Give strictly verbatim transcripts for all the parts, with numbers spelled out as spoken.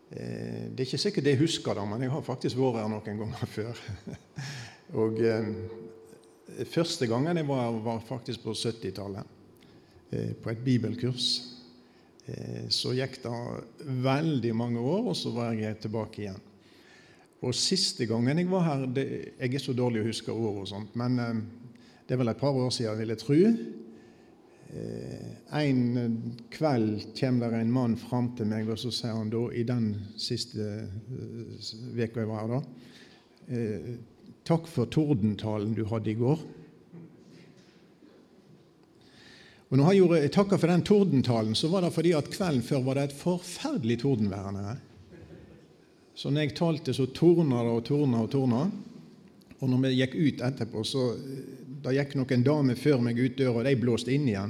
Eh, det er ikke sikkert jeg husker det, men jeg har faktisk vært her noen ganger før. Og eh, første gangen jeg var, var faktisk på syttitallet, eh, på et bibelkurs. Eh, så gikk det veldig mange år, og så var jeg tilbake igjen. Og siste gangen jeg var her, det, jeg er så dårlig å huske år og sånt, men eh, det er vel et par år siden, vil jeg tro. Eh, en kveld kommer der en mann frem til meg, og så sier han da, i den siste uh, veka jeg var her da, eh, takk for tordentalen du hadde i går. Og når han gjorde takk for den tordentalen, så var det fordi at kvelden før var det et forferdelig tordenvær her. Så når jeg talte, så torna det og torna og torna. Og når vi gikk ut etterpå, så da gikk noen damer før meg ut døra, og de blåste inn igjen.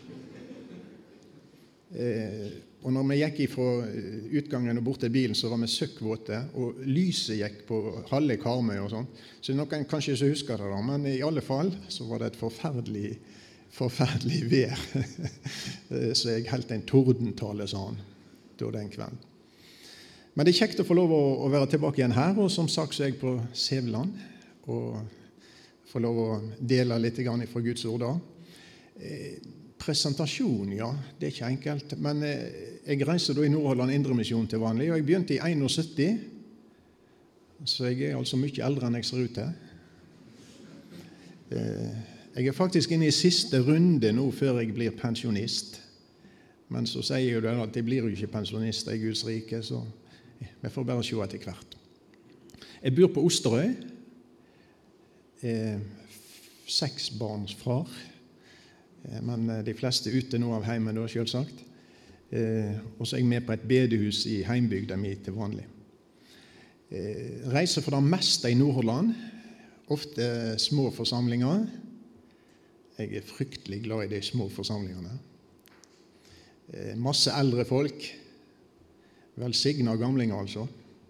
Eh, og når vi gikk fra utgangen og bort til bilen, så var vi søkkvåte, og lyset gikk på halve Karmøy og sånn. Så noen kanskje ikke husker det da, men i alle fall så var det et forferdelig, forferdelig vær. Så jeg holdt en tordentale, sa han, da den kvelden. Men det er kjekt å få lov å, å være tilbake igjen her, og som sagt så er jeg på Sævland, og få lov å dele litt fra Guds ord da. Eh, presentasjon, ja, det er ikke enkelt, men eh, jeg reiser da i Nordhordland Indremisjon til vanlig, og jeg begynte i syttien, så jeg er altså mye eldre enn jeg ser ut til. Eh, jeg er faktisk inne i siste runde nå før jeg blir pensjonist, men så sier jeg jo det at jeg blir jo ikke pensjonist i Guds rike, så vi får bare se etter hvert. Jeg bor på Osterøy, Eh, seks barns far, eh, men de fleste ute nå av heimen da, selvsagt. Eh, og så er jeg med på et bedehus i heimbygda mi til vanlig. Eh, reiser for det meste i Nordhordland, ofte små forsamlinger. Jeg er fryktelig glad i de små forsamlingene. Eh, masse eldre folk, velsignet gamlinger altså.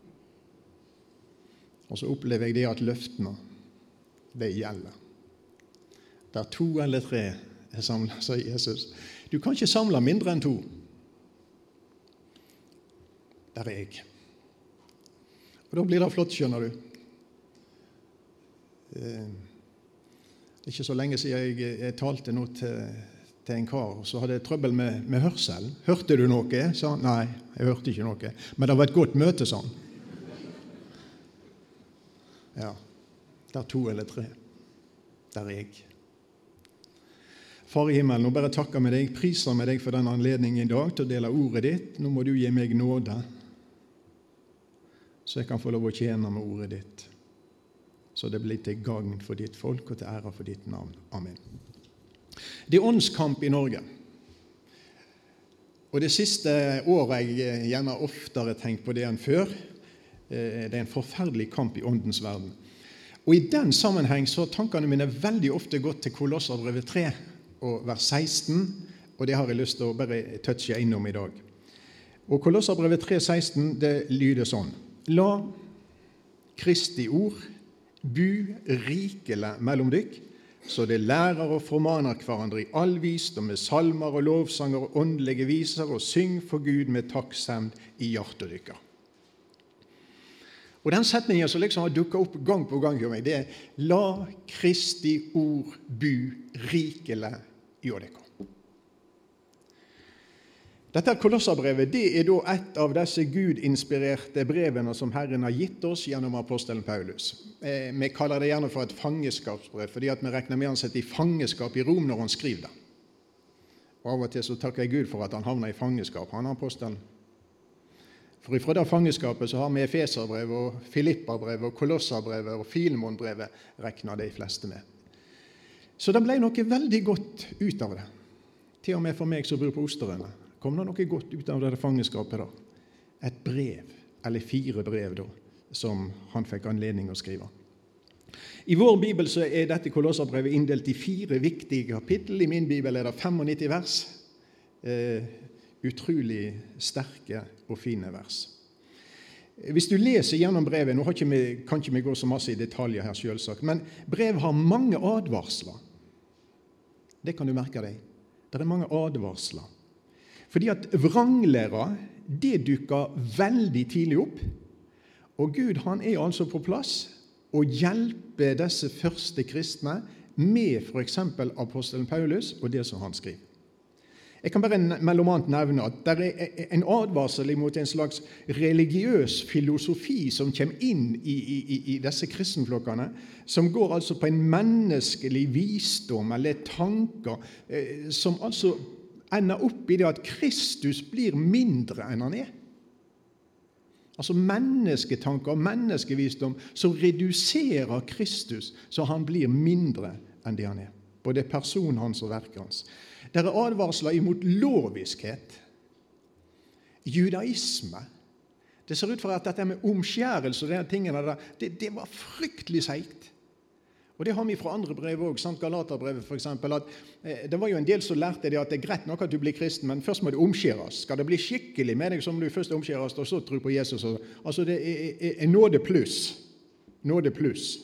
Og så opplever jeg det at løftene det gjelder. Der to eller tre er samlet, sier Jesus. Du kan ikke samle mindre enn to. Der er jeg. Og da blir det flott, skjønner du. Det er ikke så lenge siden jeg, jeg talte nå til, til en kar, og så hadde jeg trøbbel med, med hørsel. Hørte du noe? Sa han. Nei, jeg hørte ikke noe. Men det var et godt møte, sa han. Ja. Der to eller tre. Der er jeg. Far i himmelen, nå bare takker med deg, priser med deg for den anledningen i dag til å dele ordet ditt. Nå må du gi meg nåde, så jeg kan få lov å tjene med ordet ditt. Så det blir til gagn for ditt folk og til ære for ditt navn. Amen. Det er åndskamp i Norge. Og det siste året jeg gjerne oftere tenkt på det enn før, det er en forferdelig kamp i åndens verden. Og i den sammenheng så har tankene mine veldig ofte gått til Kolosserbrevet tre og vers seksten, og det har jeg lyst til å bare touche innom i dag. Og Kolosserbrevet tre seksten, det lyder sånn: La Kristi ord bu rikelig mellom dykk, så det lærer og formaner hverandre i all visdom med salmer og lovsanger og åndelige viser, og syng for Gud med takksemd i hjertet dykker. Og den setningen som liksom har dukket opp gang på gang for meg, det er La Kristi ord bu rikelig i dere. Dette Kolosserbrevet, det er da et av disse Gud-inspirerte brevene som Herren har gitt oss gjennom apostelen Paulus. Eh, vi kaller det gjerne for et fangeskapsbrev, fordi at vi regner med han sitter i fangeskap i Rom når han skriver det. Og av og til så takker jeg Gud for at han havner i fangeskap, han apostelen. For ifra det fangeskapet så har vi Efeserbrevet og Filipperbrevet og Kolosserbrevet og Filemonbrevet regnet de fleste med. Så det ble noe veldig godt ut av det. Til og med for meg som bor på Osterøy kom det noe godt ut av det fangeskapet da. Et brev, eller fire brev da, som han fikk anledning å skrive. I vår bibel så er dette Kolosserbrevet inndelt i fire viktige kapittel. I min bibel er det femognitti vers. Eh, utrolig sterke og fine vers. Hvis du leser gjennom brevet, nå kan ikke vi gå så masse i detaljer her selvsagt, men brevet har mange advarsler. Det kan du merke deg. Det er mange advarsler. Fordi at vranglærer, det dukker veldig tidlig opp. Og Gud han er altså på plass å hjelpe disse første kristne med for eksempel apostelen Paulus og det som han skriver. Jeg kan bare mellomant nevne at det er en advarsel mot en slags religiøs filosofi som kommer inn i, i, i disse kristenflokkene, som går altså på en menneskelig visdom eller tanker, eh, som altså ender opp i det at Kristus blir mindre enn han er. Altså mennesketanker og menneskevisdom som reduserer Kristus så han blir mindre enn det han er. Både personen hans og verket hans. Det er advarsler imot loviskhet, judaisme. Det ser ut for at dette med omskjærelse og de tingene der, det, det var fryktelig seigt. Og det har vi fra andre brev også, Galaterbrevet for eksempel, at eh, det var jo en del som lærte det at det er greit nok at du blir kristen, men først må du omskjæres. Skal det bli skikkelig med deg som du først omskjæres, og så tror på Jesus? Og, altså det er, er, er nåde pluss. Nåde pluss.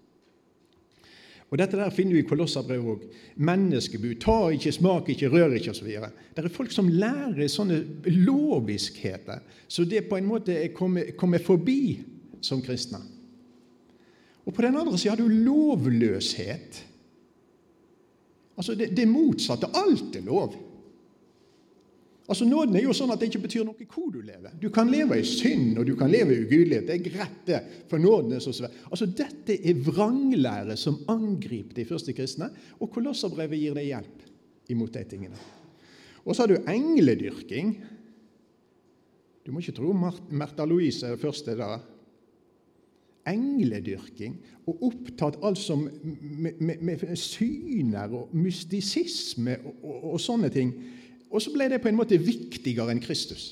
Og dette der finner vi i Kolosserbrevet også. Menneskebud, ta ikke, smak ikke, rør ikke, og så videre. Det er folk som lærer sånne loviskheter, så det på en måte kommer, kommer forbi som kristne. Og på den andre siden har du lovløshet. Altså det, det motsatte, alt er lov. Altså nåden er jo sånn at det ikke betyr noe hvor du lever. Du kan leve i synd, og du kan leve i ugudelighet. Det er greit det, for nåden er så svær. Altså dette er vranglære som angriper de første kristne, og Kolosserbrevet gir deg hjelp imot de tingene. Og så har du engledyrking. Du må ikke tro Märtha Louise er det første der. Engledyrking, og opptatt altså med, med, med syner og mystisisme og, og, og sånne ting. Og så ble det på en måte viktigere enn Kristus.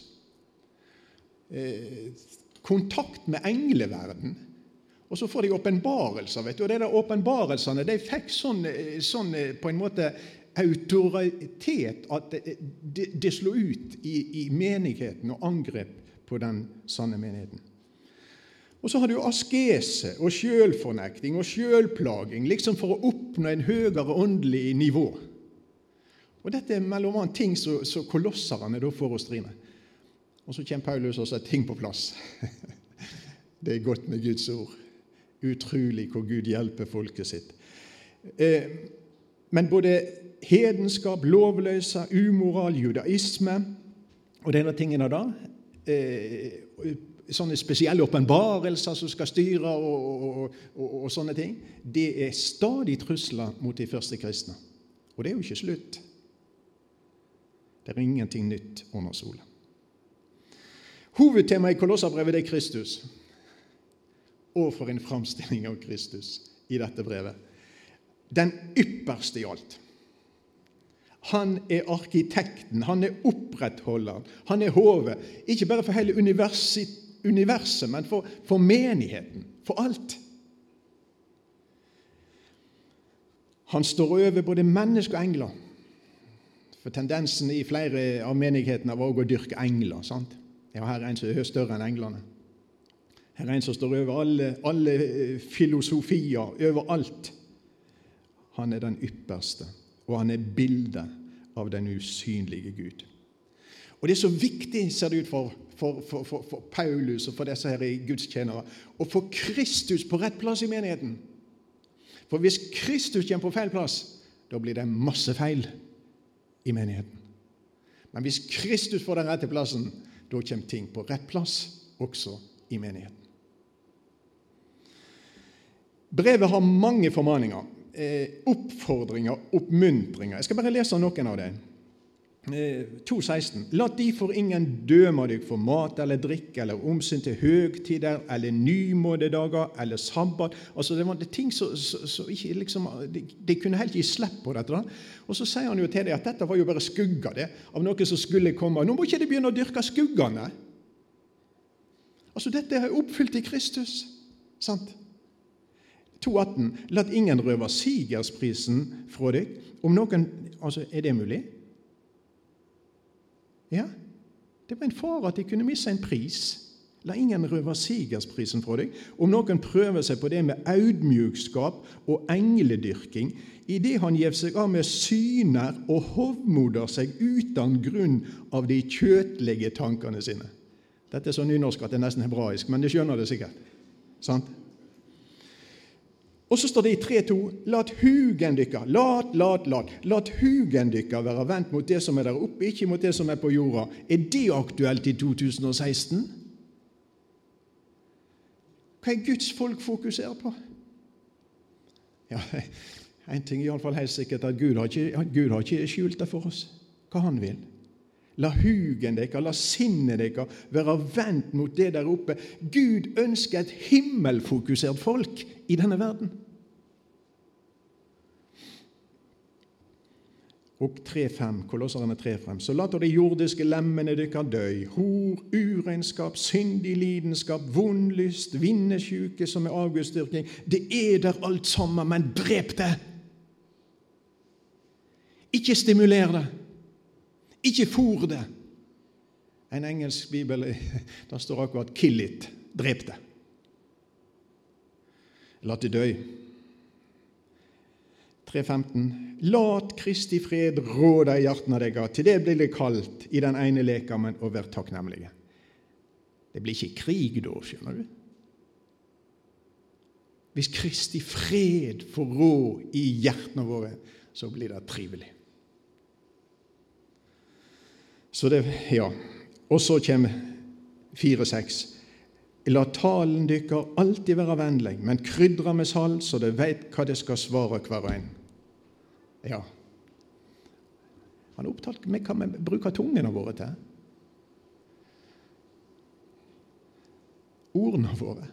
Eh, kontakt med engleverden. Og så får de åpenbarelser, vet du. Og de der åpenbarelsene, de fikk sånn, sånn på en måte autoritet at det, det, det slo ut i, i menigheten og angrep på den sanne menigheten. Og så har du askese og selvfornekting og selvplaging, liksom for å oppnå en høyere åndelig nivå. Og dette er mellom annet ting som, som kolosserne da får å stri med. Og så kommer Paulus og setter ting på plass. Det er godt med Guds ord. Utrolig hvor Gud hjelper folket sitt. Eh, men både hedenskap, lovløse, umoral, judaisme og denne tingene da, eh, sånne spesielle åpenbarelser som skal styre og, og, og, og sånne ting, det er stadig trusler mot de første kristne. Og det er jo ikke slutt. Det er ingenting nytt under solen. Hovedtemaet i Kolosserbrevet er Kristus. Og for en framstilling av Kristus i dette brevet. Den ypperste i alt. Han er arkitekten, han er opprettholderen, han er hodet. Ikke bare for hele universet, universet men for, for menigheten, for alt. Han står over både mennesker og engler. For tendensen i flere av menighetene var å dyrke engler, sant? Ja, her er en som er større enn englene. Her er en som står over alle, alle filosofier, over alt. Han er den ypperste, og han er bildet av den usynlige Gud. Og det er så viktig, ser det ut for, for, for, for, for Paulus og for disse her i Guds tjenere, å få Kristus på rett plass i menigheten. For hvis Kristus kommer på feil plass, da blir det masse feil i menigheten. Men hvis Kristus får den rette plassen, da kommer ting på rett plass også i menigheten. Brevet har mange formaninger, eh, oppfordringer, oppmuntringer. Jeg skal bare lese noen av dem. to seksten. La derfor ingen døme deg for mat eller drikk eller omsyn til høgtider eller nymådedager eller sabbat. Altså det var det ting som ikke liksom, de, de kunne helt gi slipp på dette. Da. Og så sier han jo til deg at dette var jo bare skugger det, av noe som skulle komme. Nå må ikke de begynne å dyrke skuggene. Altså dette er oppfylt i Kristus. Sant? to atten. La ingen røve sigersprisen fra deg. Om noen, altså er det mulig? Ja, det var en fare at de kunne misse en pris. La ingen røve sigersprisen fra deg. Om noen prøver seg på det med audmjukskap og engledyrking, i det han gjev seg av med syner og hovmoder seg uten grunn av de kjøtlige tankene sine. Dette er så nynorsk at det er nesten hebraisk, men du skjønner det sikkert. Sant? Og så står det i tre to, lat hugen dykker, lat, lat, lat, lat hugen dykker være vendt mot det som er der oppe, ikke mot det som er på jorda. Er det aktuelt i to tusen og seksten? Hva er Guds folk fokuserer på? Ja, en ting er i alle fall helt sikkert, at Gud har ikke, Gud har ikke skjult det for oss, hva han vil. La hugen dere, la sinnet dere være vendt mot det der oppe. Gud ønsker et himmelfokusert folk i denne verden. Og tre fem, Kolosserne tre fem, så la de jordiske lemmene dere døy, hor, urenskap, syndig lidenskap, vondlyst, vinnesjuke som er avgudsdyrking. Det er der alt sammen, men drep det. Ikke stimuler det. Ikke for det. En engelsk bibel, der står akkurat kill it, drep det. La det døy. tre femten. Lat Kristi fred råde i hjertene dere, til det blir det kalt i den ene lekamen og vær takknemlige. Det blir ikke krig da, skjønner du? Hvis Kristi fred får rå i hjertene våre, så blir det trivelig. Så det, ja. Og så kommer fire seks. La talen dykker alltid være vennlig, men krydra med salt, så de vet hva det skal svare hver en. Ja. Han er opptatt med hva vi bruker tungene våre til. Ordene våre.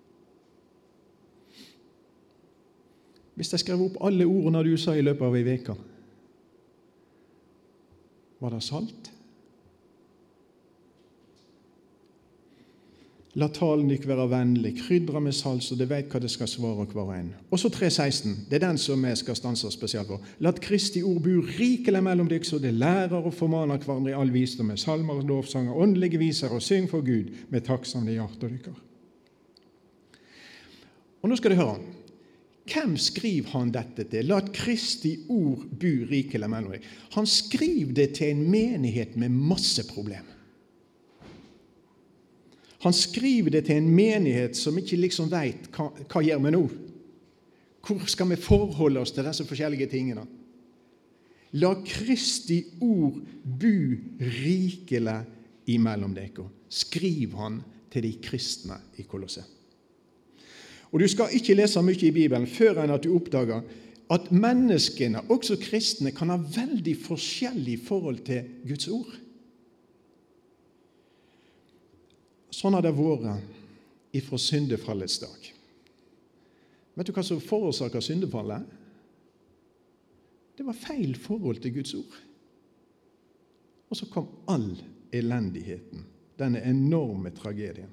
Hvis jeg skrev opp alle ordene du sa i løpet av en veke, var det salt? La talen ikke være vennlig, krydre med salt, så de vet hva det skal svare hver en. Og så tre seksten, det er den som jeg skal stanse spesielt for. La Kristi ord bo rikelig mellom dere, så det lærer og formaner hverandre i all visdom med salmer, lovsanger, åndelige viser og syng for Gud med takksamlige hjerter dere. Og nå skal du høre, hvem skriver han dette til? La Kristi ord bo rikelig mellom dere. Han skriver det til en menighet med masse problemer. Han skriver det til en menighet som ikke liksom vet hva, hva gjør vi nå? Hvor skal vi forholde oss til disse forskjellige tingene? La Kristi ord bo rikelig imellom dere. Skriv han til de kristne i Kolosset. Og du skal ikke lese mye i Bibelen før enn at du oppdager at menneskene, også kristne, kan ha veldig forskjellig forhold til Guds ord. Sånn har det vært ifra syndefallets dag. Vet du hva som forårsaker syndefallet? Det var feil forhold til Guds ord. Og så kom all elendigheten, denne enorme tragedien.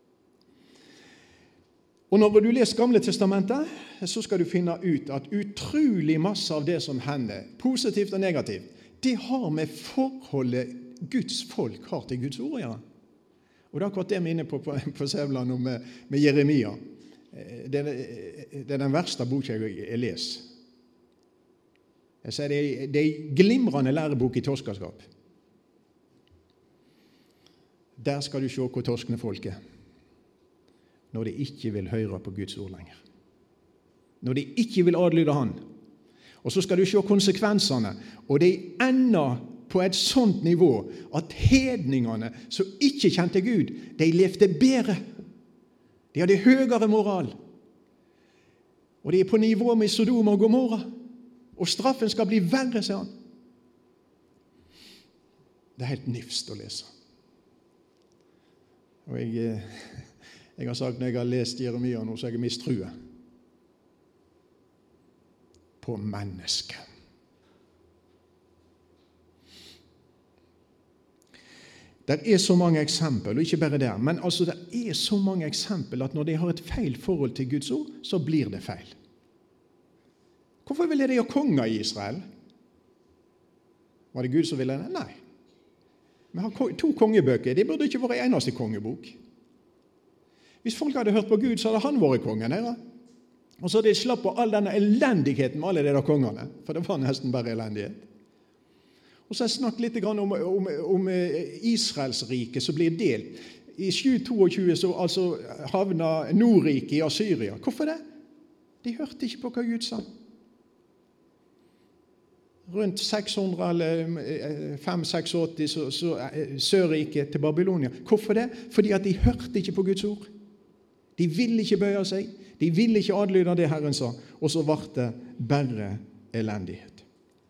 Og når du leser Gamle testamentet, så skal du finne ut at utrolig masse av det som hender, positivt og negativt, det har med forholdet Guds folk har til Guds ord å gjøre. Og det er akkurat det vi er inne på på, på Sævland med, med Jeremia. Det er, det er den verste boka jeg, jeg leser. Jeg sier det er, det er en glimrende lærebok i torskaskap. Der skal du se hvor torskende folk er. Når de ikke vil høre på Guds ord lenger. Når de ikke vil adlyde han. Og så skal du se konsekvensene. Og det er enda på et sånt nivå at hedningene som ikke kjente Gud, de levde bedre. De hadde høyere moral. Og de er på nivå med Sodom og Gomorra. Og straffen skal bli verre, sier han. Det er helt nifst å lese. Og jeg, jeg har sagt når jeg har lest Jeremia nå, så jeg er mistrua på mennesket. Det er så mange eksempler, og ikke bare der, men altså det er så mange eksempler at når de har et feil forhold til Guds ord, så blir det feil. Hvorfor ville de ha konger i Israel? Var det Gud som ville det? Nei. Vi har to kongebøker, det burde ikke være en eneste kongebok. Hvis folk hadde hørt på Gud, så hadde han vært kongen her. Og så hadde de slapp på all denne elendigheten med alle de der kongene, for det var nesten bare elendighet. Og så har jeg snakket litt om, om, om Israels rike som blir delt. i sju tjueto så altså havna Nordriket i Assyria. Hvorfor det? De hørte ikke på hva Gud sa. Rundt seks hundre eller fem åttiseks så, så Sørriket til Babylonia. Hvorfor det? Fordi at de hørte ikke på Guds ord. De ville ikke bøye seg. De ville ikke adlyde det Herren sa. Og så ble det bare elendighet.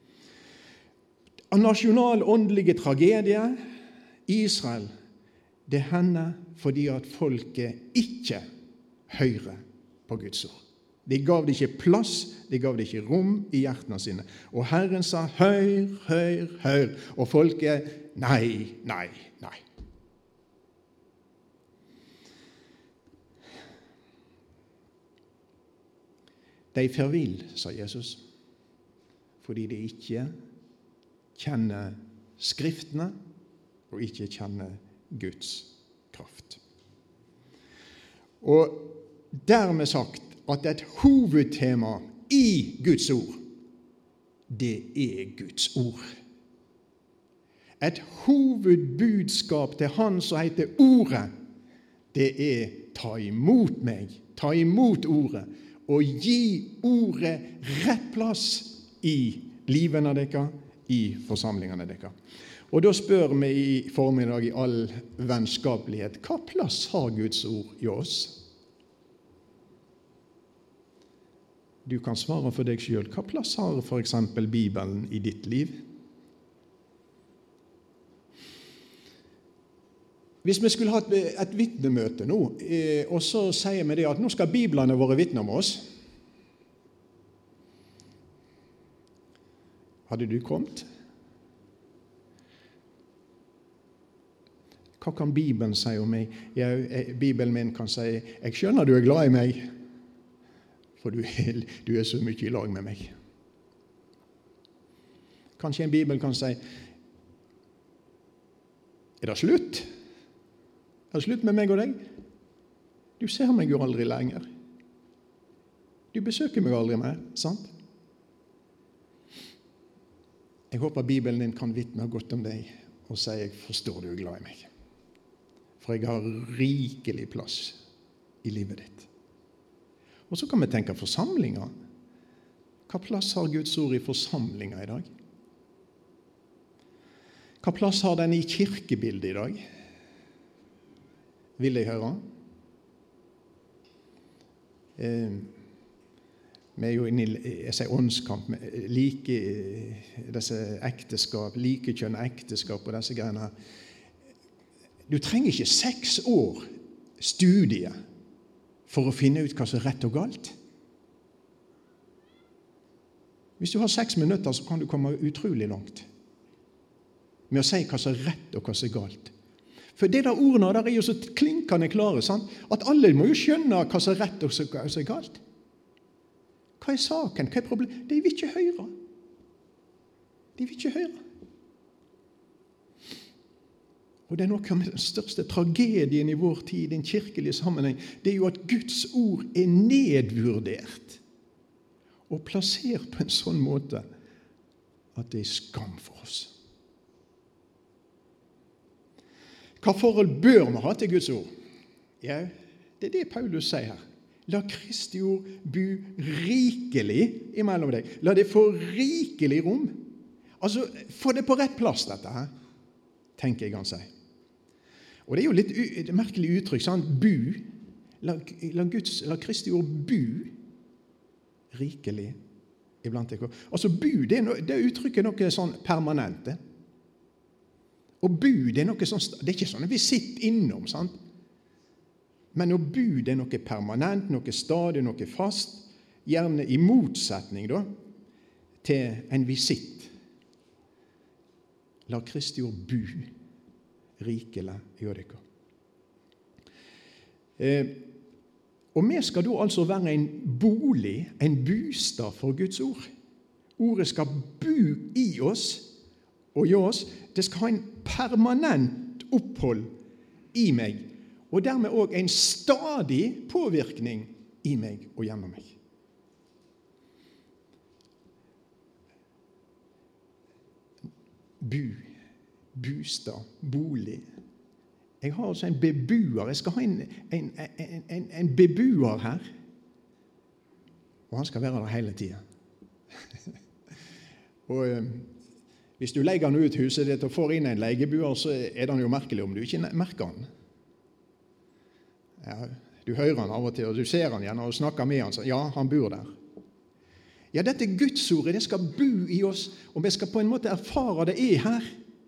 Av nasjonal åndelige tragedie, Israel, det hender fordi at folket ikke hører på Guds ord. De gav det ikke plass, de gav det ikke rom i hjertene sine. Og Herren sa, hør, hør, hør. Og folket, nei, nei, nei. De fer vill, sa Jesus, fordi de ikke kjenner Skriftene og ikke kjenner Guds kraft. Og dermed sagt at et hovedtema i Guds ord, det er Guds ord. Et hovedbudskap til Han som heter Ordet, det er ta imot meg, ta imot Ordet, og gi Ordet rett plass i livene deres, i forsamlingene deres. Og da spør vi i formiddag i all vennskapelighet, hva plass har Guds ord i oss? Du kan svare for deg selv. Hva plass har for eksempel Bibelen i ditt liv? Hvis vi skulle hatt et vitnemøte nå, og så sier vi det at nå skal Biblene våre vitne om oss, hadde du kommet? Hva kan Bibelen si om meg? Ja, Bibelen min kan si, jeg skjønner du er glad i meg, for du er, du er så mye i lag med meg. Kanskje en Bibel kan si, er det slutt? Er det slutt med meg og deg? Du ser meg jo aldri lenger. Du besøker meg aldri mer, sant? Jeg håper Bibelen din kan vitne godt om deg og si, jeg forstår du er glad i meg. For jeg har rikelig plass i livet ditt. Og så kan vi tenke forsamlinger. Hva plass har Guds ord i forsamlinger i dag? Hva plass har den i kirkebildet i dag? Vil jeg høre? Eh, vi er jo inne i jeg sier åndskamp, like disse ekteskap, likekjønn ekteskap og disse greiene. Du trenger ikke seks år studie for å finne ut hva som er rett og galt. Hvis du har seks minutter, så kan du komme utrolig langt med å si hva som er rett og hva som er galt. For det der ordene der er jo så klinkende klare, sant? At alle må jo skjønne hva som er rett og hva som er galt. Hva er saken? Hva er problemet? De vil ikke høre. De vil ikke høre. Og det er noe av den største tragedien i vår tid, i den kirkelige sammenheng, det er jo at Guds ord er nedvurdert og plassert på en sånn måte at det er skam for oss. Hva forhold bør vi ha til Guds ord? Ja, det er det Paulus sier her. La Kristi ord bo rikelig imellom deg. La det få rikelig rom. Altså, få det på rett plass, dette her, tenker jeg han sier. Og det er jo litt et merkelig uttrykk, sant? Bu. La, la, Guds, la Kristi ord bu rikelig iblant deg. Altså, bu, det, er no, det uttrykket er noe sånn permanent. Og bu, det er noe sånn, det er ikke sånn at vi sitter innom, sant? Men å bu, det er noe permanent, noe stadig, noe fast, gjerne i motsetning da, til en visitt. La Kristi ord bu rikelig gjør dere. Eh, og vi skal da altså være en bolig, en bostad for Guds ord. Ordet skal bo i oss og i oss. Det skal ha en permanent opphold i meg, og dermed også en stadig påvirkning i meg og gjennom meg. Bu, bostad, bolig. Jeg har altså en bebuer. Jeg skal ha en, en, en, en, en bebuer her. Og han skal være der hele tiden. Og øh, hvis du legger han ut huset ditt og får inn en legebuer, så er det jo merkelig om du ikke merker han. Ja, du hører han av og til, og du ser han igjen og snakker med han. Så, ja, han bor der. Ja, dette Gudsordet, det skal bo i oss, og vi skal på en måte erfare det er her.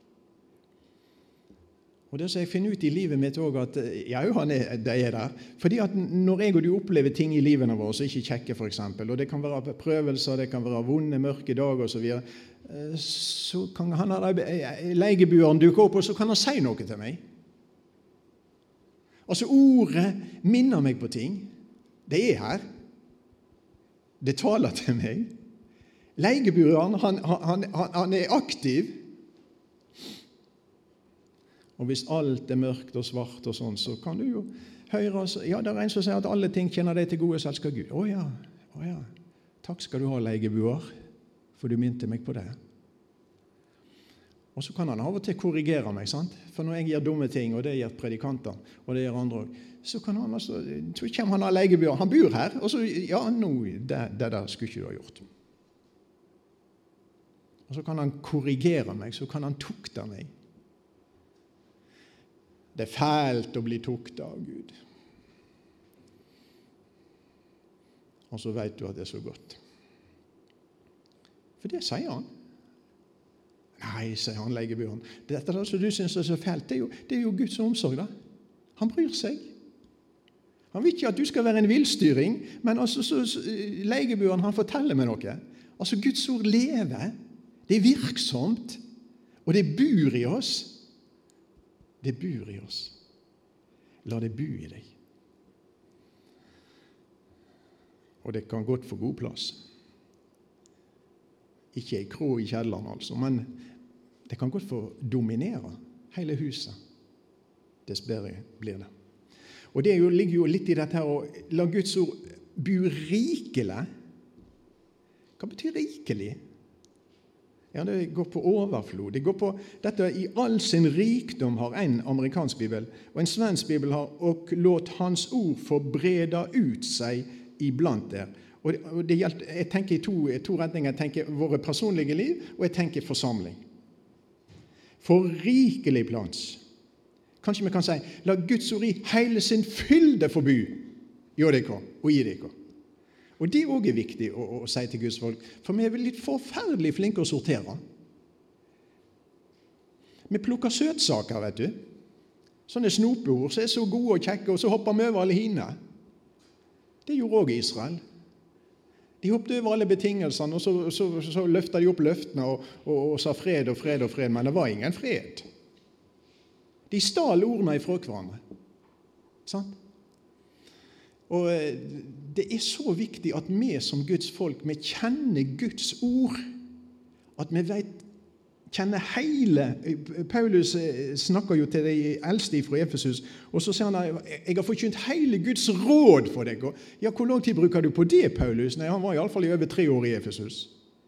Og det som jeg finner ut i livet mitt også, at ja, han er, det er der. Fordi at når jeg og du opplever ting i livene våre, så ikke kjekke for eksempel, og det kan være prøvelser, det kan være vonde, mørke dager og så videre, så kan han ha legebueren dukke opp, og så kan han si noe til meg. Altså, ordet minner meg på ting. Det er her. Det taler til meg. Legebueren, han, han, han, han er aktiv. Og hvis alt er mørkt og svart og sånn, så kan du jo høre, ja, det er en som sier at alle ting kjenner deg til gode, så elsker Gud. Å ja, å ja. Takk skal du ha, legebuer, for du minte meg på det. Og så kan han av og til korrigere meg, sant? For når jeg gjør dumme ting, og det gjør predikanter, og det gjør andre også, så kan han altså, så kommer han av legebuer, han bor her, og så, ja, nå, det, det der skulle ikke du ha gjort. Og så kan han korrigere meg, så kan han tukte meg. Det er fælt å bli tukta av Gud. Og så vet du at det er så godt. For det sier han. Nei, sier han legebueren. Dette der som du synes er så fælt, det er jo, det er jo Guds omsorg da. Han bryr seg. Han vil ikke at du skal være en villstyring, men altså, så, så, legebueren han forteller meg noe. Altså Guds ord lever. Det er virksomt, og det bor i oss. Det bor i oss. La det bo i deg. Og det kan godt få god plass. Ikke i krå i kjelleren altså, men det kan godt få dominere hele huset. Dess bedre blir det. Og det jo, ligger jo litt i dette her å la Guds ord bo rikelig. Hva betyr rikelig? Ja, det går på overflod. Det går på dette i all sin rikdom har en amerikansk bibel, og en svensk bibel har og låt hans ord få breda ut seg iblant der. Og det, og det gjelder, jeg tenker i to, to retninger. Jeg tenker våre personlige liv, og jeg tenker forsamling. For rikelig plans. Kanskje vi kan si, la Guds ord i hele sin fylde få bo i dere og i dere. Og det er også viktig å, å si til Guds folk, for vi er vel litt forferdelig flinke å sortere. Vi plukker søtsaker, vet du. Sånne snopeord som er så gode og kjekke, og så hopper vi over alle hine. Det gjorde også Israel. De hoppet over alle betingelsene, og så, så, så løftet de opp løftene og, og, og sa fred og fred og fred, men det var ingen fred. De stal ordene ifra hverandre. Sant? Og det er så viktig at vi som Guds folk, vi kjenner Guds ord, at vi vet, kjenner hele. Paulus snakker jo til de eldste fra Efesus, og så sier han, jeg har forkynt hele Guds råd for deg. Ja, hvor lang tid bruker du på det, Paulus? Nei, han var i alle fall i over tre år i Efesus.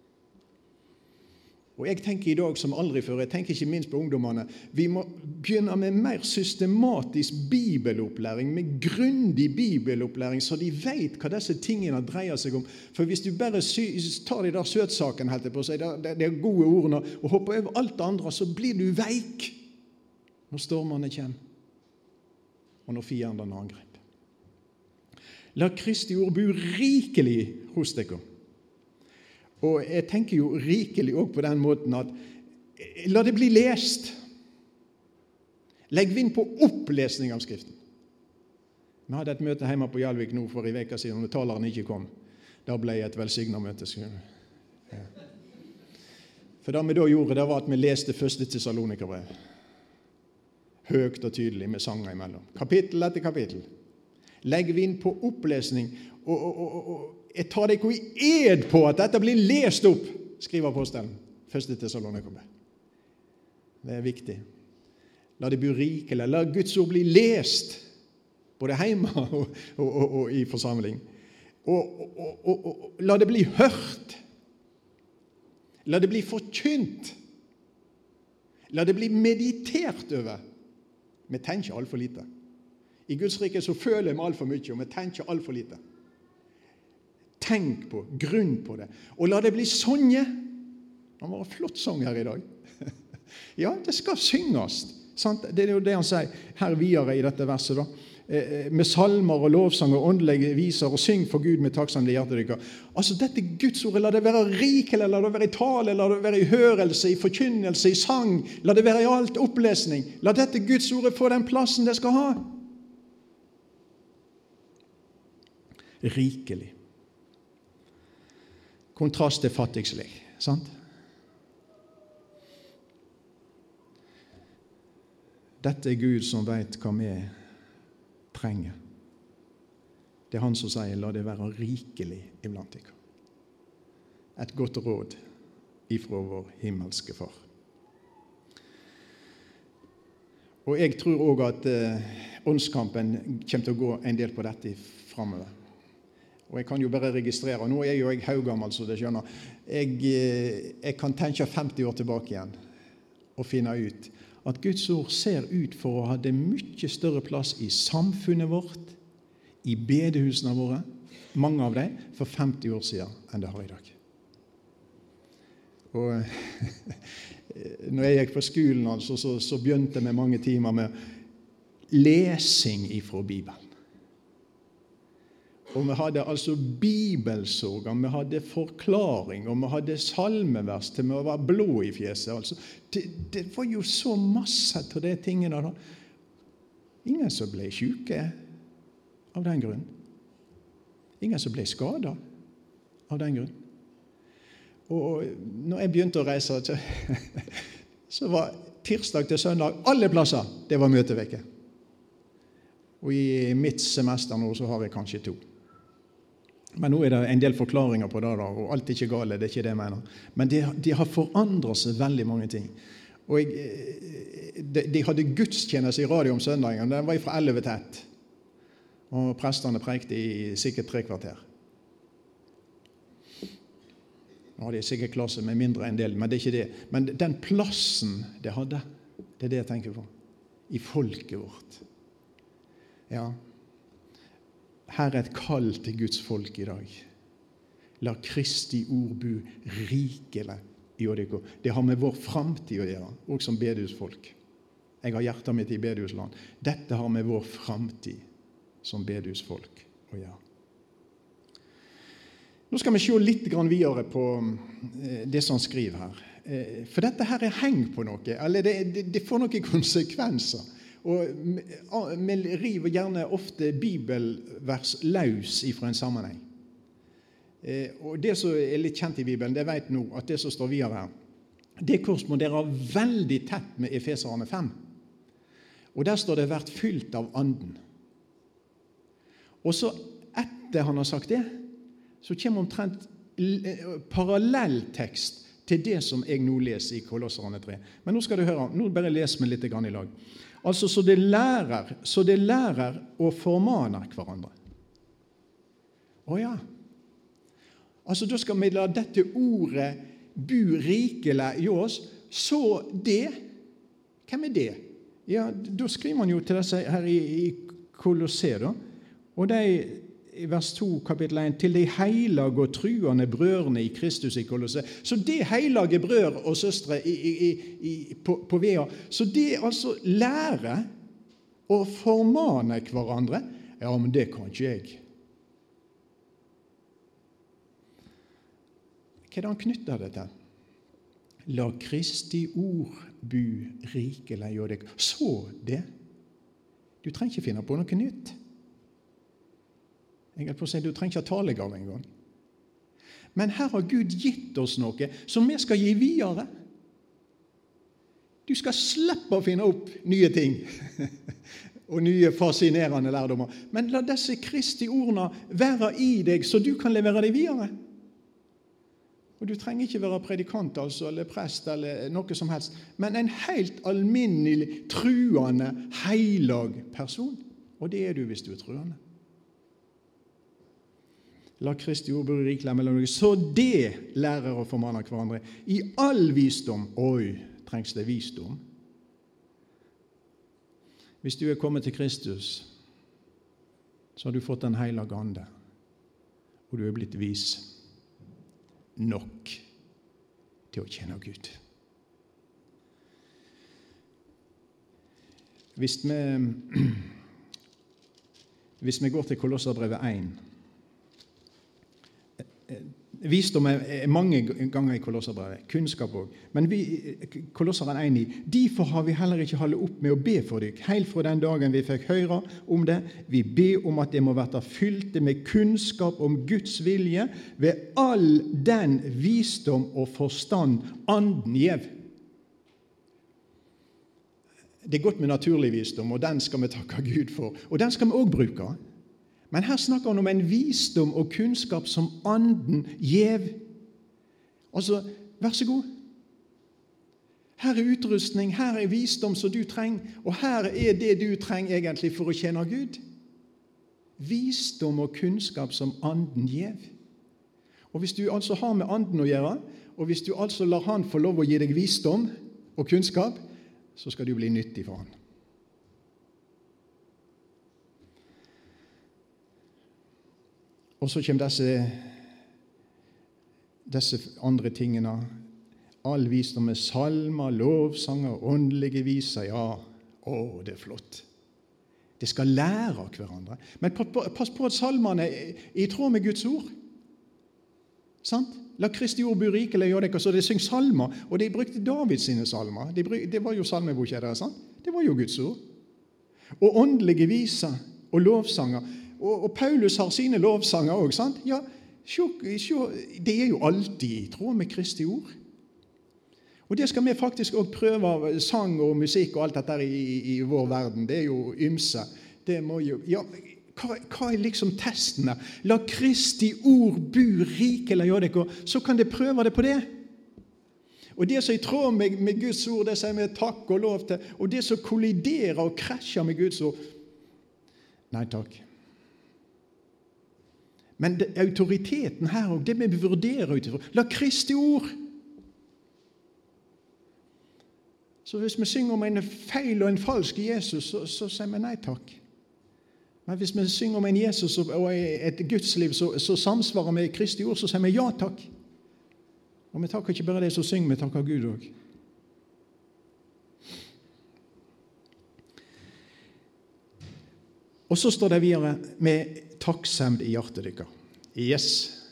Og jeg tenker i dag som aldri før, jeg tenker ikke minst på ungdommene, vi må begynne med mer systematisk bibelopplæring, med grundig bibelopplæring, så de vet hva disse tingene dreier seg om. For hvis du bare tar de der søtsaken, helt på seg, det er gode ordene, og hopper over alt det andre, så blir du veik når stormene kommer, og når fienden angriper. La Kristi ord bo rikelig hos dere. Og jeg tenker jo rikelig også på den måten at la det bli lest. Legg vind på opplesning av Skriften. Vi hadde et møte hjemme på Hjelvik nå for en veke siden, og taleren ikke kom. Da ble jeg et velsignet møte. Ja. For det vi da gjorde, det var at vi leste første Tessalonikerbrev. Høyt og tydelig med sanger imellom. Kapittel etter kapittel. Legg vind på opplesning, og, og, og, og jeg tar deg i ed på at dette blir lest opp, skriver apostelen. Første Tessalonikerbrev. Det er viktig. La det bli rikelig. La Guds ord bli lest, både hjemme og, og, og, og i forsamling. Og, og, og, og la det bli hørt. La det bli forkynt. La det bli meditert over. Vi tenker alt for lite. I Guds rike så føler vi alt for mye, og vi tenker alt for lite. Tenk på, grunn på det. Og la det bli sånne. Det var en flott sang her i dag. Ja, det skal synges. Sant? Det er jo det han sier her videre i dette verset da. Med salmer og lovsang og åndelige viser, og syng for Gud med takksamhet i hjertet dykker. Altså dette Guds ord, la det være rik, eller la det være i tale, la det være i hørelse, i forkynnelse, i sang, la det være i alt opplesning. La dette Guds ord få den plassen det skal ha. Rikelig. Kontrast til fattigslig, sant? Dette er Gud som vet hva vi trenger. Det er han som sier, la det være rikelig iblant dere. Et godt råd ifra vår himmelske far. Og jeg tror også at eh, åndskampen kommer til å gå en del på dette fremover. Og jeg kan jo bare registrere, nå er jo jeg haugammel, så det skjønner. Jeg, eh, jeg kan tenke femti år tilbake igjen og finne ut at Guds ord ser ut for å ha det mye større plass i samfunnet vårt, i bedehusene våre, mange av dem, for femti år siden enn det har i dag. Og når jeg gikk på skolen, altså, så, så begynte jeg med mange timer med lesing ifra Bibelen. Og vi hadde altså bibelsorger, vi hadde forklaring, og vi hadde salmevers til vi var blå i fjeset. Altså, det, det var jo så masse til de tingene da. Ingen som ble syke av den grunn. Ingen som ble skadet av den grunn. Og når jeg begynte å reise, så, så var tirsdag til søndag, alle plasser, det var møtevekke. Og i mitt semester nå så har jeg kanskje to. Men nå er det en del forklaringer på det, da, og alt er ikke gale, det er ikke det jeg mener. Men de, de har forandret seg veldig mange ting. Og jeg, de, de hadde gudstjeneste i radio om søndagen, den var fra elleve til ett. Og prestene prekte i sikkert tre kvarter. Nå hadde jeg sikkert klasse med mindre enn del, men det er ikke det. Men den plassen det hadde, det er det jeg tenker på. I folket vårt. Ja. Her er et kall til Guds folk i dag. La Kristi ord bo rikelig i dere. Det har med vår fremtid å gjøre, også som bedehusfolk. Jeg har hjertet mitt i bedehusland. Dette har med vår fremtid som bedehusfolk å gjøre. Nå skal vi se litt videre på det som han skriver her. For dette her er heng på noe, eller det, det, det får noen konsekvenser. Og vi river gjerne ofte bibelvers løs ifra en sammenheng. Og det som er litt kjent i Bibelen, det vet nå at det som står videre her, det korresponderer veldig tett med Efeserne fem. Og der står det vært fylt av anden. Og så etter han har sagt det, så kommer omtrent parallelltekst til det som jeg nå leser i Kolosserne tre. Men nå skal du høre, nå bare les meg litt grann i lag. Altså, så det lærer, så det lærer og formaner hverandre. Å ja. Altså, da skal vi la dette ordet bu rikelig i oss, så det, hvem er det? Ja, da skriver man jo til disse her i, i Kolosser, da. Og de, i vers to, kapittel en, til de heilige og truende brødrene i Kristus i Kolosser. Så det heilige brødre og søstre i, i, i, på, på Vea, så det altså lære og formane hverandre, ja, men det kan ikke jeg. Hva er det han knytter det til? La Kristi ord bu rikelig i deg. Så det. Du trenger ikke finne på noe nytt. Jeg på å si, du trenger ikke talegave en gang. Men her har Gud gitt oss noe som vi skal gi videre. Du skal slippe å finne opp nye ting og nye fascinerende lærdommer. Men la disse Kristi ordene være i deg, så du kan levere dem videre. Og du trenger ikke være predikant, altså, eller prest, eller noe som helst, men en helt alminnelig, truende, heilag person. Og det er du hvis du er truende. La Kristi ord bo rikelig mellom dere, så det lærer å formane hverandre. I all visdom, oi, trengs det visdom. Hvis du er kommet til Kristus, så har du fått den hellige ande, og du er blitt vis nok til å kjenne Gud. Hvis vi, hvis vi går til Kolosserbrevet én, visdom er mange ganger i Kolosserbrevet, kunnskap også, men vi, Kolosseren én i, derfor har vi heller ikke holdt opp med å be for dere, helt fra den dagen vi fikk høre om det. Vi ber om at det må være fylte med kunnskap om Guds vilje ved all den visdom og forstand anden gjev. Det er godt med naturlig visdom, og den skal vi takke Gud for, og den skal vi også bruke. Men her snakker han om en visdom og kunnskap som anden gjev. Altså, vær så god. Her er utrustning, her er visdom som du trenger, og her er det du trenger egentlig for å kjenne Gud. Visdom og kunnskap som anden gjev. Og hvis du altså har med anden å gjøre, og hvis du altså lar han få lov å gi deg visdom og kunnskap, så skal du bli nyttig for han. Og så kommer disse, disse andre tingene. All visdom med salmer, lovsanger, åndelige viser. Ja, å, det er flott. Det skal lære av hverandre. Men pass på at salmene er i tråd med Guds ord. Sant? La Kristi ord bo rikelig, gjør det ikke, så de synger salmer. Og de brukte Davids sine salmer. De bruk, det var jo salmeboka der, sant? Det var jo Guds ord. Og åndelige viser og lovsanger. Og, og Paulus har sine lovsanger også, sant? Ja, sjå, sjå, det er jo alltid i tråd med Kristi ord. Og det skal vi faktisk også prøve av sang og musikk og alt dette i, i, i vår verden. Det er jo ymse. Det må jo, ja, hva, hva er liksom testen her? La Kristi ord bo rikelig, gjør det ikke, så kan de prøve det på det. Og det som er i tråd med, med Guds ord, det sier vi takk og lov til, og det som kolliderer og krasjer med Guds ord, nei takk. Men det, autoriteten her, og det vi vurderer utifra, la Kristi ord. Så hvis vi synger om en feil og en falsk Jesus, så, så sier vi nei takk. Men hvis vi synger om en Jesus og et Gudsliv, så, så samsvarer med Kristi ord, så sier vi ja takk. Og vi takker ikke bare det som synger, vi takker Gud også. Og så står det videre med takksemd i hjertet dykker. Yes.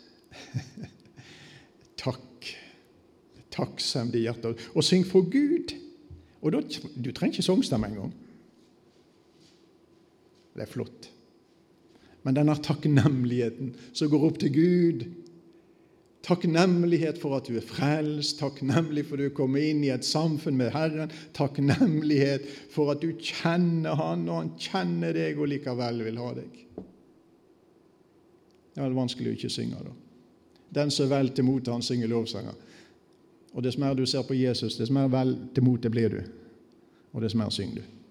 Takk. Takksemd i hjertet. Og syng for Gud. Og da, du trenger ikke sangstemme en gang. Det er flott. Men denne takknemligheten som går opp til Gud, takknemlighet for at du er frelst, takknemlig for at du er kommet inn i et samfunn med Herren, takknemlighet for at du kjenner Han, og Han kjenner deg og likevel vil ha deg. Det er vanskelig å ikke synge da. Den som er vel til mote, han synger lovsanger. Og dess mer du ser på Jesus, dess mer vel til mote blir du, og dess mer synger du.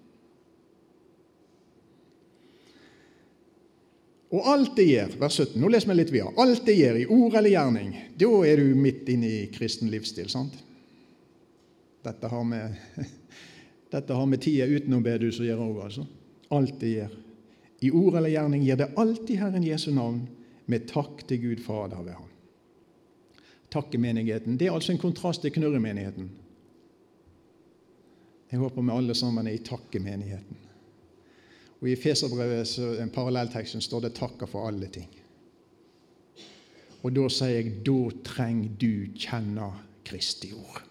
Og alt det gjør, vers sytten, nå leser vi litt videre, alt det gjør i ord eller gjerning, da er du midt inne i kristen livsstil, sant? Dette har vi, dette har vi tida uten å be du så gjør også, altså. Alt det gjør. I ord eller gjerning gjør det alltid Herren Jesu navn, med takk til Gud Fader ved ham. Takkemenigheten, det er altså en kontrast til knurremenigheten. Jeg håper vi alle sammen er i takkemenigheten. Og i Efeserbrevet, en parallellteksten, står det takker for alle ting. Og da sier jeg, da trenger du kjenne Kristi ord.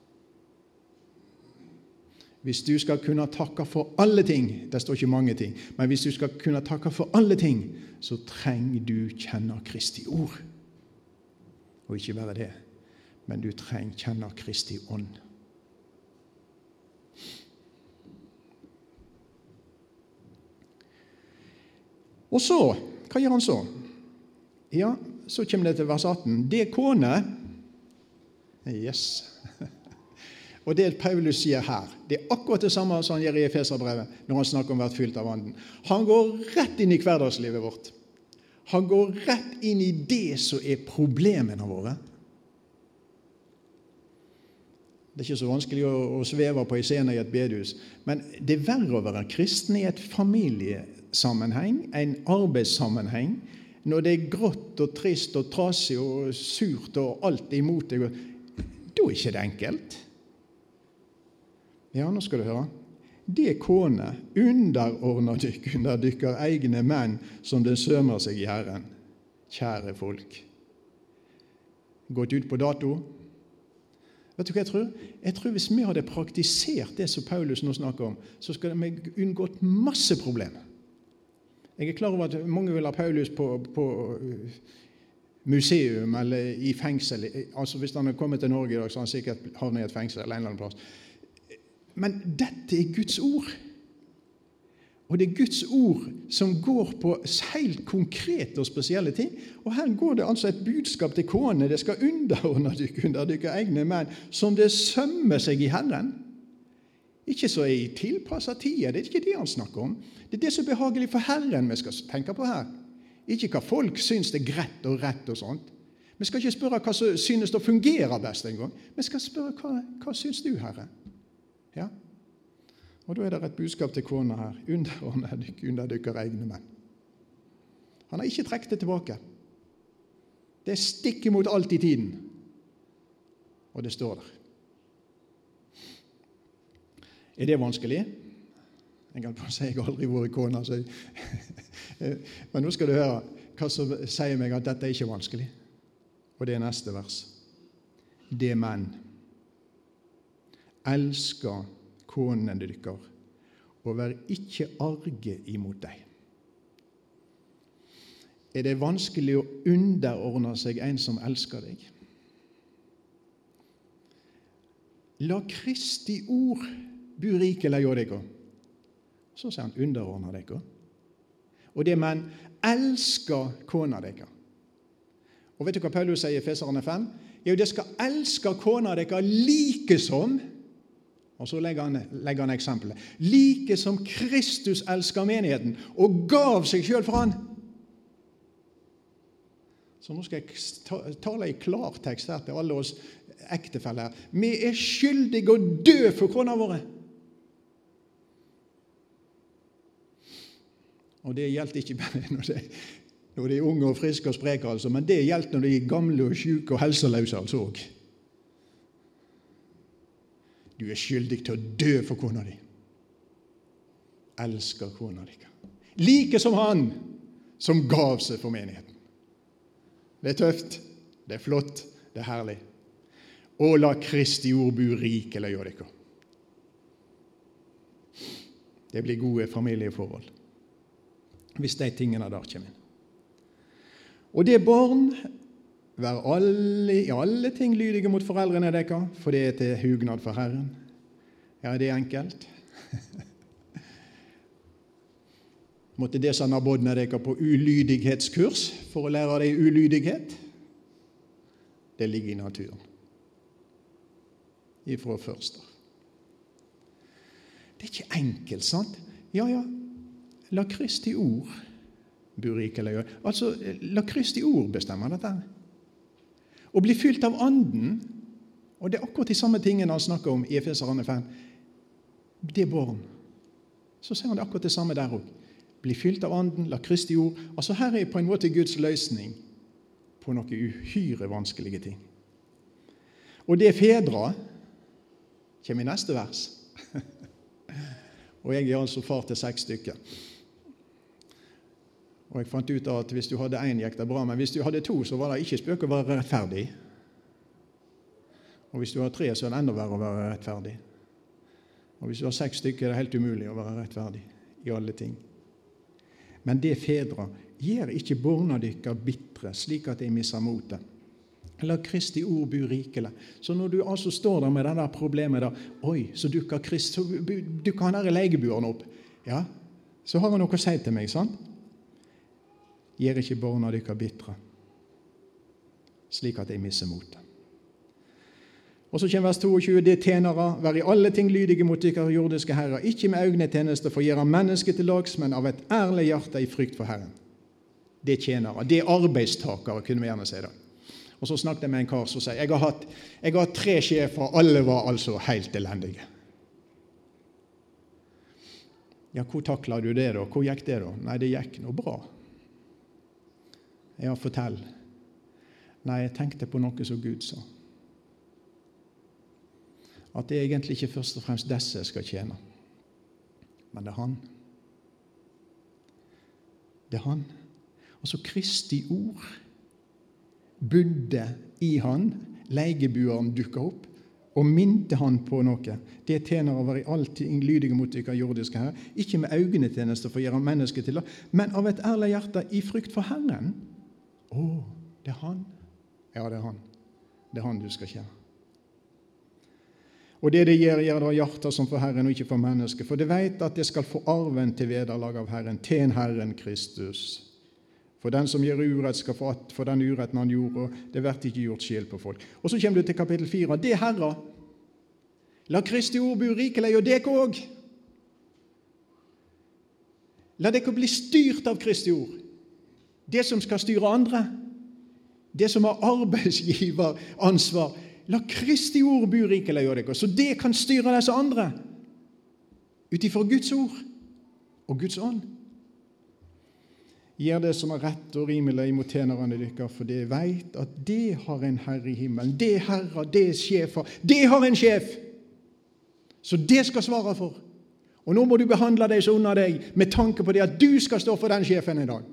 Hvis du skal kunne takke for alle ting, det står ikke mange ting, men hvis du skal kunne takke for alle ting, så trenger du kjenne Kristi ord. Og ikke bare det, men du trenger kjenne Kristi ånd. Og så, hva gjør han så? Ja, så kommer det til vers atten. Det kone, yes, og det Paulus sier her, det er akkurat det samme som han gjør i Efeserbrevet, når han snakker om å være fylt av anden. Han går rett inn i hverdagslivet vårt. Han går rett inn i det som er problemene våre. Det er ikke så vanskelig å, å sveve på en scene i et bedehus. Men det er verre å være kristen i et familiesammenheng, en arbeidssammenheng, når det er grått og trist og trasig og surt og alt imot deg. Da er ikke det enkelt. Ja, nå skal du høre. Det kone underordner dykk under dykker egne menn som det sømer seg i Herren. Kjære folk. Gått ut på dato. Vet du hva jeg tror? Jeg tror hvis vi hadde praktisert det som Paulus nå snakker om, så skulle vi unngått masse problemer. Jeg er klar over at mange vil ha Paulus på, på museum eller i fengsel. Altså hvis han har kommet til Norge i dag, så har han sikkert havnet i et fengsel eller en eller annen plass. Men dette er Guds ord. Og det er Guds ord som går på helt konkrete og spesielle ting. Og her går det altså et budskap til kone. Det skal underordne dere under dere egne menn, som det sømmer seg i Herren. Ikke så i tilpasset tid, det er ikke det han snakker om. Det er det som er behagelig for Herren vi skal tenke på her. Ikke hva folk syns det er greit og rett og sånt. Vi skal ikke spørre hva som synes det fungerer best en gang. Vi skal spørre hva, hva syns du, Herre? Ja. Og da er det et budskap til kona her. Underordne dere under dere egne menn. Han har ikke trekt det tilbake. Det stikker mot alt i tiden. Og det står der. Er det vanskelig? Jeg kan bare si jeg har aldri vært kona. Så jeg... Men nå skal du høre hva som sier meg at dette er ikke vanskelig. Og det er neste vers. Det menn elsker konene dykker, og vær ikke arge imot deg. Er det vanskelig å underordne seg en som elsker deg? La Kristi ord bu rikelig hjå deg. Så sier han underordne deg. Og det menn elsker kona deg. Og vet du hva Paulus sier i Efeserne fem? Jo, det skal elske kona deg like som. Og så legger han, legger han eksempelet. Like som Kristus elsker menigheten, og gav seg selv for han. Så nå skal jeg tale i klartekst her til alle oss ektefeller. Vi er skyldige å dø for kona våre. Og det gjelder ikke bare når de, når de er unge og friske og spreke, altså, men det gjelder når de er gamle og syke og helseløse, altså også. Du er skyldig til å dø for kona di. Elsker kona di. Like som han som gav seg for menigheten. Det er tøft, det er flott, det er herlig. Og la Kristi ord bu rikelig hjå dere. Det blir gode familieforhold hvis de tingene der kommer inn. Og det barn, vær alle, i alle ting lydige mot foreldrene dere, for det er til hugnad for Herren. Ja, det er enkelt. Måtte det sende bådene dere på ulydighetskurs for å lære deg ulydighet? Det ligger i naturen. Ifra først. Det er ikke enkelt, sant? Ja, ja. La Kristi ord bu rikelig. Altså, la Kristi ord bestemme dette. Og bli fylt av anden, og det er akkurat de samme tingene han snakker om i Efeserne fem. Det er barn. Så sier han det akkurat det samme der også. Bli fylt av anden, la Kristi ord. Altså her er på en måte Guds løsning på noen uhyre vanskelige ting. Og det fedre kommer i neste vers. Og jeg er altså far til seks stykker. Og jeg fant ut at hvis du hadde en, gikk det bra, men hvis du hadde to, så var det ikke spøk å være rettferdig. Og hvis du har tre, så er det enda verre å være rettferdig. Og hvis du har seks stykker, er det helt umulig å være rettferdig i alle ting. Men det fedre, gjør ikke barna dykker bitre, slik at de misser motet. La Kristi ord bu rikelig. Så når du altså står der med det der problemet der, oi, så dukker Krist, så dukker han her i legeburen opp. Ja, så har han noe å si til meg, sant? Gjør ikke barna dykker bitre, slik at de misser motet. Og så kommer vers tjueto, det tjenere, vær i alle ting lydige mot dykker jordiske herrer, ikke med øgne tjeneste for å gjøre mennesket til lags, men av et ærlig hjerte i frykt for Herren. Det tjenere, det arbeidstakere, kunne vi gjerne si det. Og så snakket jeg med en kar som sier, jeg har hatt, jeg har hatt tre sjefer, alle var altså helt elendige. Ja, hvor taklet du det da? Hvor gikk det da? Nei, det gikk noe bra. Ja, fortell. Nei, jeg tenkte på noe som Gud sa. At det er egentlig ikke først og fremst disse jeg skal tjene, men det er han. Det er han. Og så Kristi ord bodde i han, legebueren dukket opp, og minte han på noe. Det tjener å være alltid lydige mot dere jordiske herre, ikke med øynene tjeneste for å gjøre mennesket til det, men av et ærlig hjerte i frykt for Herren. Å, det er han. Ja, det er han. Det er han du skal tjene. Og det det gjør, gjør det hjertet som for Herren og ikke for mennesket, for det vet at det skal få arven til vederlag av Herren, til Herren Kristus. For den som gjør urett skal få att for den uretten han gjorde, og det blir ikke gjort skjel på folk. Og så kommer du til kapittel fire. Det Herre, la Kristi ord bo rikelig, og dere også. La dere bli styrt av Kristi ord. Det som skal styre andre, det som har arbeidsgiveransvar, la Kristi ord bo rikelig av dere, så det kan styre disse andre utifra Guds ord og Guds ånd. Gjør det som er rett og rimelig mot tjenerne dere, for det vet at det har en herre i himmelen. Det herre, det er sjefer. Det har en sjef. Så det skal svare for. Og nå må du behandle deg så under deg, med tanke på det at du skal stå for den sjefen i dag.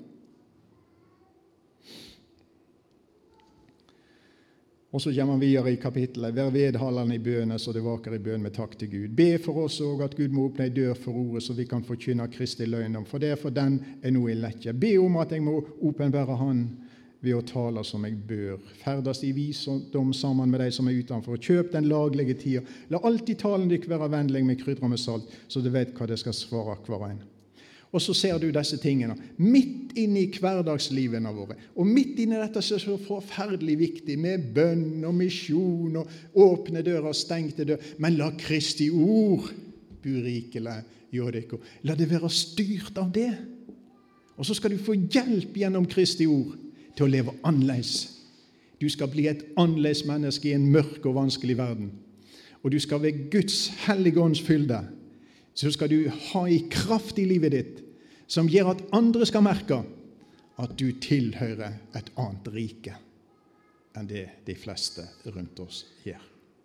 Og så kommer vi videre i kapittelet. Vær vedholdende i bønene, så det vaker i bøn med takk til Gud. Be for oss også at Gud må åpne en dør for ordet, så vi kan forkynne Kristi løgn. For det er for den er noe i letje. Be om at jeg må åpenbære han ved å tale som jeg bør. Ferdes i visdom sammen med de som er utenfor. Kjøp den laglige tida. La alltid talen dykk være vennlig med krydder med salt, så du vet hva det skal svare hver en. Og så ser du disse tingene midt inne i hverdagslivene våre. Og midt inne i dette så er det så forferdelig viktig med bønn og misjon og åpne dører og stengte dører. Men la Kristi ord bo rikelig gjør dere. La det være styrt av det. Og så skal du få hjelp gjennom Kristi ord til å leve annerledes. Du skal bli et annerledes menneske i en mørk og vanskelig verden. Og du skal ved Guds hellige ånds fylde, så skal du ha i kraft i livet ditt, som gjør at andre skal merke at du tilhører et annet rike enn det de fleste rundt oss gjør.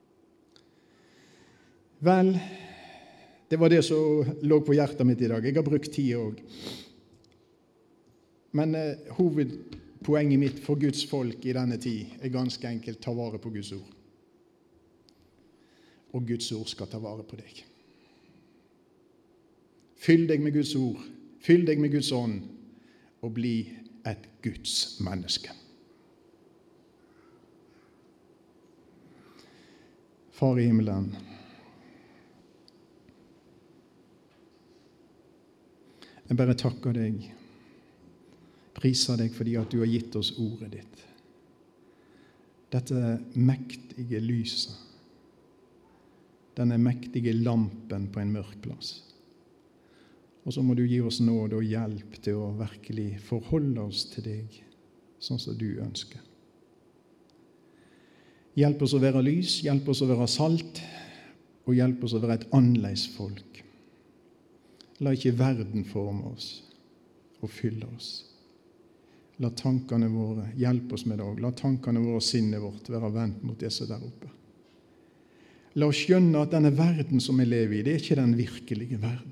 Vel, det var det som lå på hjertet mitt i dag. Jeg har brukt tid også. Men eh, hovedpoenget mitt for Guds folk i denne tid er ganske enkelt ta vare på Guds ord. Og Guds ord skal ta vare på deg. Fyll deg med Guds ord, fyll deg med Guds ånd, og bli et Guds menneske. Far i himmelen, jeg bare takker deg, priser deg fordi at du har gitt oss ordet ditt. Dette mektige lyset, denne mektige lampen på en mørk plass. Og så må du gi oss nåde og hjelp til å virkelig forholde oss til deg, sånn som du ønsker. Hjelp oss å være lys, hjelp oss å være salt, og hjelp oss å være et annerledes folk. La ikke verden forme oss og fylle oss. La tankene våre hjelpe oss med det også. La tankene våre og sinnet vårt være vendt mot det som der oppe. La oss skjønne at denne verden som vi lever i, det er ikke den virkelige verden.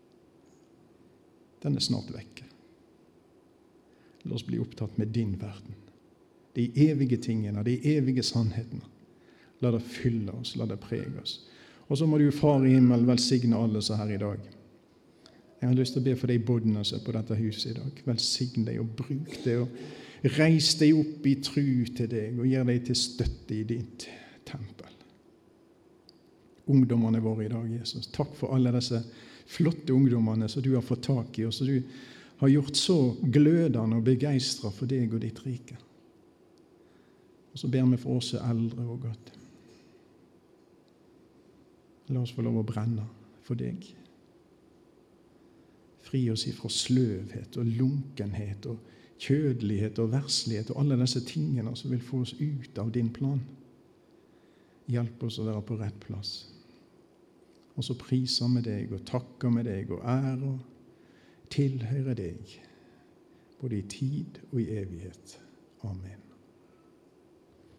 Den er snart vekke. La oss bli opptatt med din verden. De evige tingene, de evige sannhetene. La det fylle oss, la det prege oss. Og så må du, Far i himmelen, velsigne alle så her i dag. Jeg har lyst til å be for de bodene som er på dette huset i dag. Velsigne deg og bruk det, og reis deg opp i tru til deg, og gjør deg til støtte i ditt tempel. Ungdommene våre i dag, Jesus. Takk for alle disse flotte ungdommene som du har fått tak i, og som du har gjort så glødende og begeistret for deg og ditt rike. Og så ber vi for oss eldre og godt. La oss få lov å brenne for deg. Fri oss ifra sløvhet og lunkenhet og kjødelighet og verslighet og alle disse tingene som vil få oss ut av din plan. Hjelp oss å være på rett plass. Og så priser vi deg og takker med deg og ærer og tilhører deg, både i tid og i evighet. Amen.